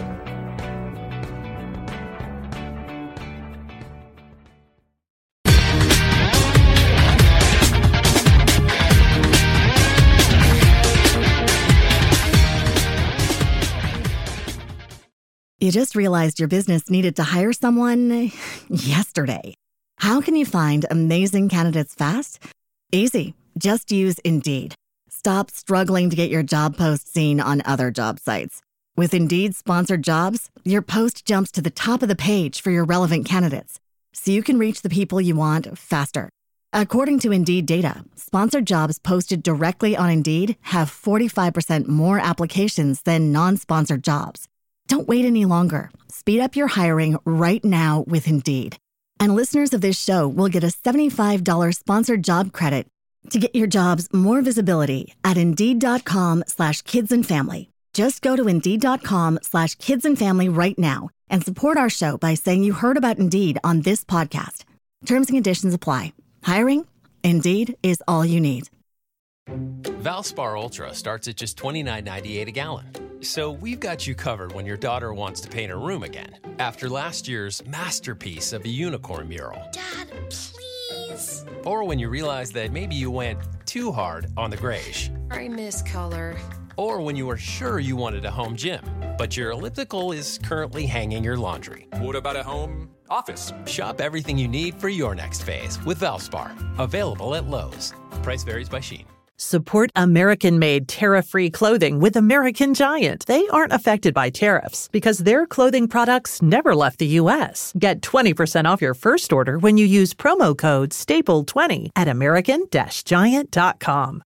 You just realized your business needed to hire someone yesterday. How can you find amazing candidates fast? Easy. Just use Indeed. Stop struggling to get your job post seen on other job sites. With Indeed sponsored jobs, your post jumps to the top of the page for your relevant candidates, so you can reach the people you want faster. According to Indeed data, sponsored jobs posted directly on Indeed have forty-five percent more applications than non-sponsored jobs. Don't wait any longer. Speed up your hiring right now with Indeed. And listeners of this show will get a seventy-five dollars sponsored job credit to get your jobs more visibility at Indeed.com slash kids and family. Just go to Indeed.com slash kids and family right now and support our show by saying you heard about Indeed on this podcast. Terms and conditions apply. Hiring? Indeed is all you need. Valspar Ultra starts at just twenty-nine ninety-eight a gallon. So we've got you covered when your daughter wants to paint her room again. After last year's masterpiece of a unicorn mural. Dad, please. Or when you realize that maybe you went too hard on the grayish. I miss color. Or when you were sure you wanted a home gym, but your elliptical is currently hanging your laundry. What about a home office? Shop everything you need for your next phase with Valspar. Available at Lowe's. Price varies by Shein. Support American-made tariff-free clothing with American Giant. They aren't affected by tariffs because their clothing products never left the U S. Get twenty percent off your first order when you use promo code staple twenty at American Giant dot com.